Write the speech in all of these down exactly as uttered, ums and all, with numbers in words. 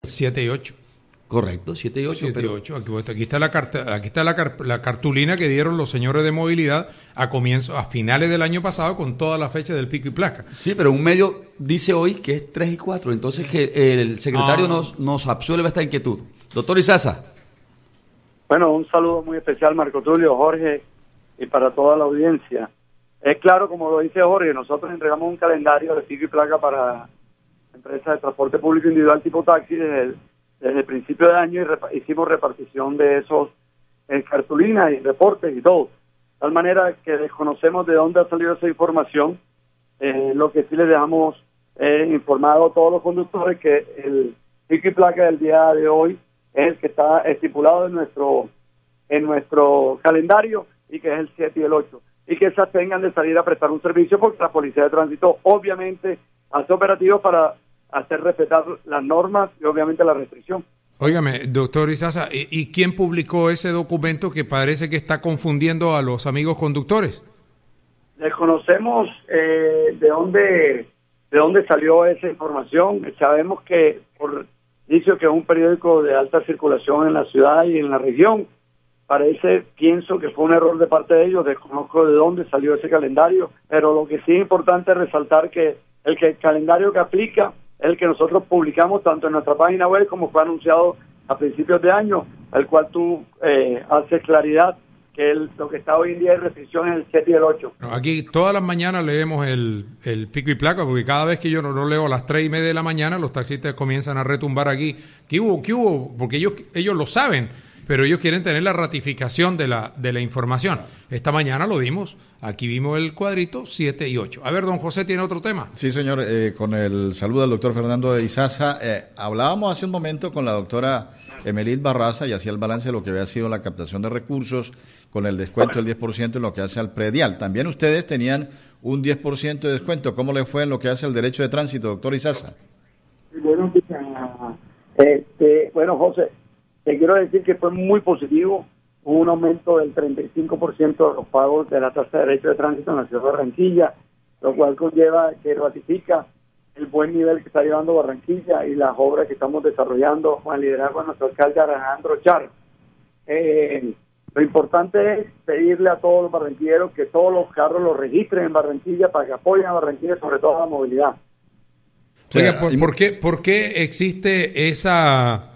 siete y ocho. Correcto, siete y ocho. siete y pero... ocho. Aquí, aquí está, la, carta, aquí está la, la cartulina que dieron los señores de movilidad a comienzo, a finales del año pasado, con toda la fecha del pico y placa. Sí, pero un medio dice hoy que es tres y cuatro, entonces que el secretario ah. nos, nos absuelve esta inquietud. Doctor Izaza. Bueno, un saludo muy especial, Marco Tulio, Jorge, y para toda la audiencia. Es claro, como lo dice Jorge, nosotros entregamos un calendario de pico y placa para empresas de transporte público individual tipo taxi desde el, desde el principio de año y repa- hicimos repartición de esos en cartulinas y reportes y todo. De tal manera que desconocemos de dónde ha salido esa información. Eh, lo que sí les dejamos eh, informado a todos los conductores que el pico y placa del día de hoy es el que está estipulado en nuestro en nuestro calendario y que es el siete y el ocho. Y que se tengan de salir a prestar un servicio porque la Policía de Tránsito obviamente hace operativos para hacer respetar las normas y obviamente la restricción. Óigame, doctor Izaza, ¿y, ¿y quién publicó ese documento que parece que está confundiendo a los amigos conductores? Desconocemos eh, de dónde de dónde salió esa información. Sabemos que por dicho que es un periódico de alta circulación en la ciudad y en la región. Parece, pienso que fue un error de parte de ellos, desconozco de dónde salió ese calendario, pero lo que sí es importante es resaltar que el, que el calendario que aplica es el que nosotros publicamos tanto en nuestra página web como fue anunciado a principios de año, al cual tú eh, haces claridad que el, lo que está hoy en día en restricción es el siete y el ocho. Aquí todas las mañanas leemos el, el pico y placa, porque cada vez que yo no lo leo a las tres y media de la mañana, los taxistas comienzan a retumbar aquí. ¿Qué hubo? ¿Qué hubo? Porque ellos, ellos lo saben, pero ellos quieren tener la ratificación de la de la información. Esta mañana lo dimos, aquí vimos el cuadrito siete y ocho. A ver, don José, ¿tiene otro tema? Sí, señor, eh, con el saludo al doctor Fernando Izaza. Eh, hablábamos hace un momento con la doctora Emelid Barraza y hacía el balance de lo que había sido la captación de recursos con el descuento del diez por ciento en lo que hace al predial. También ustedes tenían un diez por ciento de descuento. ¿Cómo le fue en lo que hace al derecho de tránsito, doctor Izaza? Bueno, este, bueno, José, te quiero decir que fue muy positivo, hubo un aumento del treinta y cinco por ciento de los pagos de la tasa de derecho de tránsito en la ciudad de Barranquilla, lo cual conlleva que ratifica el buen nivel que está llevando Barranquilla y las obras que estamos desarrollando con el liderazgo de nuestro alcalde Alejandro Char. Eh, lo importante es pedirle a todos los barranquilleros que todos los carros los registren en Barranquilla para que apoyen a Barranquilla, sobre todo a la movilidad. Oiga, ¿por, ¿por qué, por qué existe esa...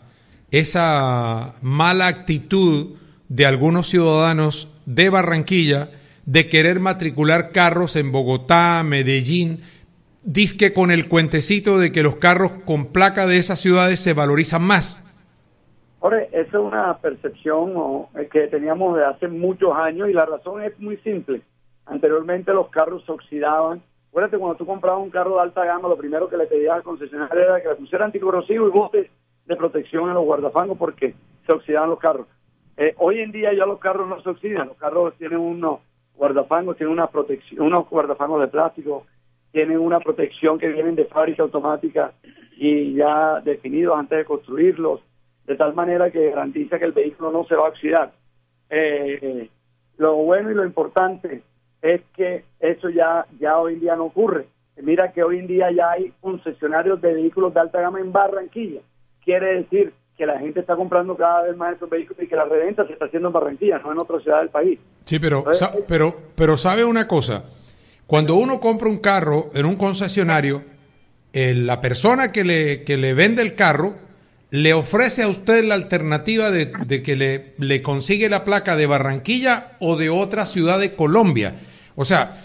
esa mala actitud de algunos ciudadanos de Barranquilla de querer matricular carros en Bogotá, Medellín, dizque con el cuentecito de que los carros con placa de esas ciudades se valorizan más? Ahora, esa es una percepción ¿no? que teníamos de hace muchos años y la razón es muy simple. Anteriormente los carros se oxidaban. Acuérdate, cuando tú comprabas un carro de alta gama, lo primero que le pedías al concesionario era que le pusiera anticorrosivo y botes de protección en los guardafangos porque se oxidaban los carros. Eh, hoy en día ya los carros no se oxidan, los carros tienen unos guardafangos, tienen una protección, unos guardafangos de plástico, tienen una protección que vienen de fábrica automática y ya definidos antes de construirlos, de tal manera que garantiza que el vehículo no se va a oxidar. Eh, lo bueno y lo importante es que eso ya, ya hoy en día no ocurre. Mira que hoy en día ya hay concesionarios de vehículos de alta gama en Barranquilla. Quiere decir que la gente está comprando cada vez más estos vehículos y que la reventa se está haciendo en Barranquilla, no en otra ciudad del país. Sí, pero, Entonces, sa- pero, pero sabe una cosa, cuando uno compra un carro en un concesionario, eh, la persona que le, que le vende el carro le ofrece a usted la alternativa de, de que le, le consigue la placa de Barranquilla o de otra ciudad de Colombia. O sea,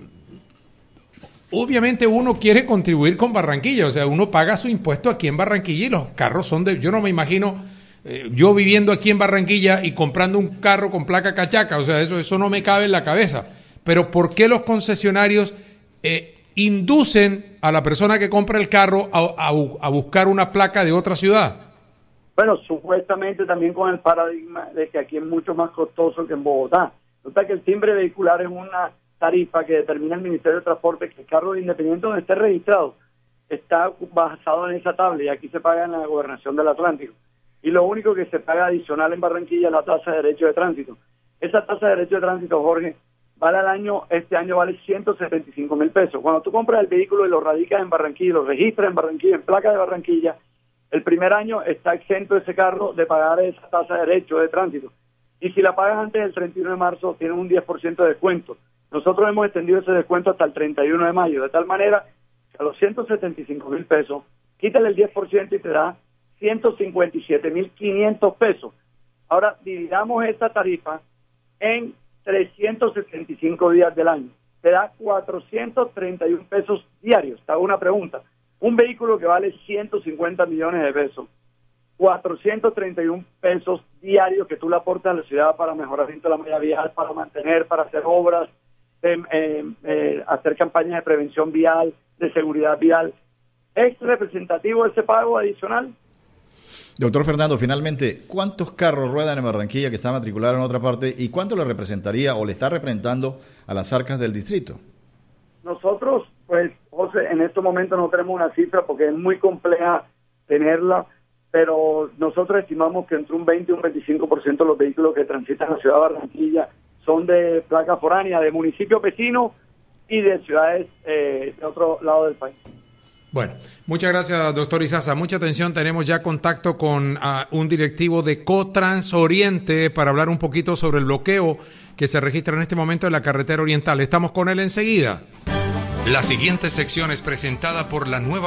obviamente uno quiere contribuir con Barranquilla, o sea, uno paga su impuesto aquí en Barranquilla y los carros son de... Yo no me imagino eh, yo viviendo aquí en Barranquilla y comprando un carro con placa cachaca, o sea, eso, eso no me cabe en la cabeza. Pero ¿por qué los concesionarios eh, inducen a la persona que compra el carro a, a, a buscar una placa de otra ciudad? Bueno, supuestamente también con el paradigma de que aquí es mucho más costoso que en Bogotá. Resulta que el timbre vehicular es una tarifa que determina el Ministerio de Transporte, que el carro independiente donde esté registrado está basado en esa tabla y aquí se paga en la Gobernación del Atlántico. Y lo único que se paga adicional en Barranquilla es la tasa de derecho de tránsito. Esa tasa de derecho de tránsito, Jorge, vale al año, este año vale ciento setenta y cinco mil pesos. Cuando tú compras el vehículo y lo radicas en Barranquilla, lo registras en Barranquilla, en placa de Barranquilla, el primer año está exento ese carro de pagar esa tasa de derecho de tránsito. Y si la pagas antes del treinta y uno de marzo, tienes un diez por ciento de descuento. Nosotros hemos extendido ese descuento hasta el treinta y uno de mayo, de tal manera que a los ciento setenta y cinco mil pesos, quítale el diez por ciento y te da ciento cincuenta y siete mil quinientos pesos. Ahora, dividamos esta tarifa en trescientos setenta y cinco días del año. Te da cuatrocientos treinta y uno pesos diarios. Te hago una pregunta. Un vehículo que vale ciento cincuenta millones de pesos, cuatrocientos treinta y uno pesos diarios que tú le aportas a la ciudad para mejoramiento de la malla vial, para mantener, para hacer obras, eh, eh, eh, hacer campañas de prevención vial, de seguridad vial. ¿Es representativo ese pago adicional? Doctor Fernando, finalmente, ¿cuántos carros ruedan en Barranquilla que están matriculados en otra parte y cuánto le representaría o le está representando a las arcas del distrito? Nosotros, pues, José, en estos momentos no tenemos una cifra porque es muy compleja tenerla, pero nosotros estimamos que entre un veinte y un veinticinco por ciento de los vehículos que transitan la ciudad de Barranquilla son de placa foránea, de municipios vecinos y de ciudades eh, de otro lado del país. Bueno, muchas gracias, doctor Izaza. Mucha atención, tenemos ya contacto con uh, un directivo de Cotrans Oriente para hablar un poquito sobre el bloqueo que se registra en este momento en la carretera oriental. Estamos con él enseguida. La siguiente sección es presentada por la nueva